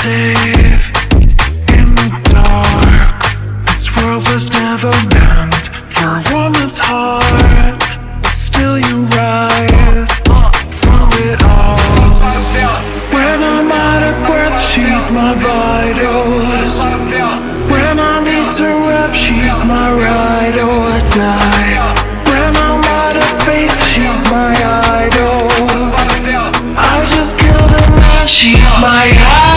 safe in the dark. This world was never meant for a woman's heart, but still you rise through it all. When I'm out of breath, she's my vitals. When I need to rest, she's my ride or die. When I'm out of faith, she's my idol. I just killed a man, she's my idol.